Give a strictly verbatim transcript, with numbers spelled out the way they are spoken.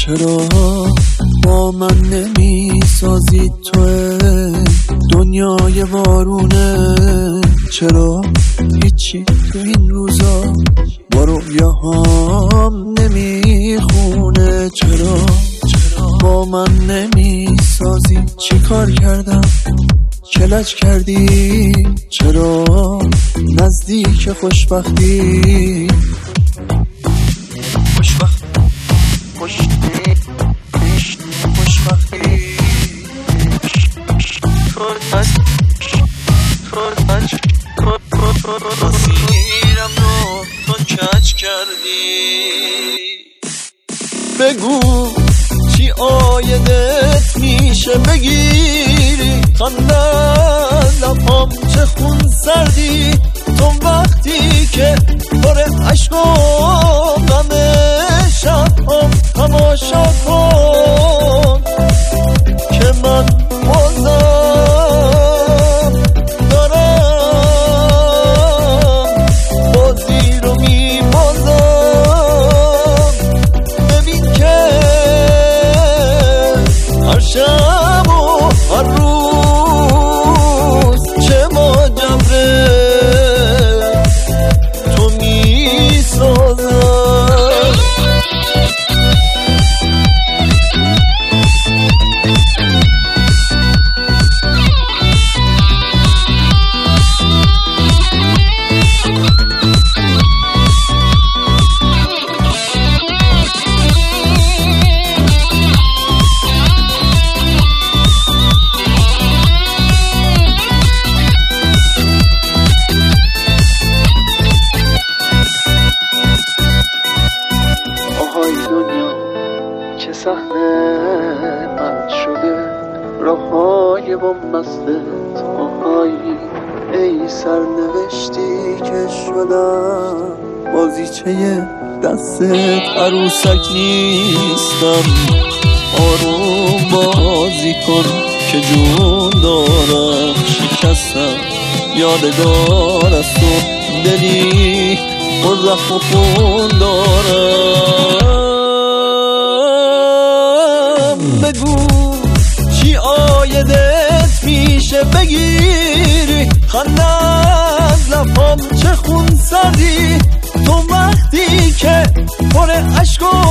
چرا با من نمی سازی تو دنیای وارونه؟ چرا هیچی تو این روزا با رویاهام نمیخونه؟ چرا چرا با من نمی سازی؟ چی کار کردم کلج کردی؟ چرا نزدیک خوشبختی خوشبخت خوش خوشبختی مسیرم رو تو کج کردی. بگو چی آیدت میشه بگیری خندن لبام چه خون سردی تو وقتی که پر عشق و غم شبام تماشا کن که من بازم دارم بازی رو می بازم. ببین که هر شب و هر روز چه ماجره تو می سازم. چه صحنه من شده راههای بومبستت آهایی ای سرنوشتی که شدم بازیچه دستت عروسک نیستم. آروم بازی کن که جون دارم شکستم یادگار از تو دلی پر زخم و خون دارم. بگو چی آیدت میشه بگیری خندن لبام چه خون سردی تو وقتی که پر عشق و